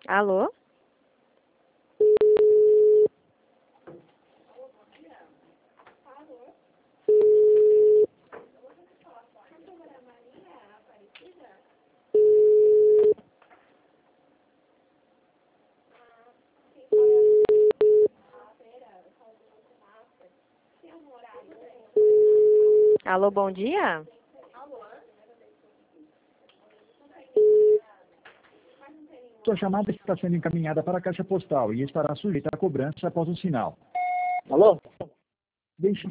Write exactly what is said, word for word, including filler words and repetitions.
Alô? Alô, bom dia? Sua chamada está sendo encaminhada para a caixa postal e estará sujeita a cobrança após o sinal. Alô? Deixe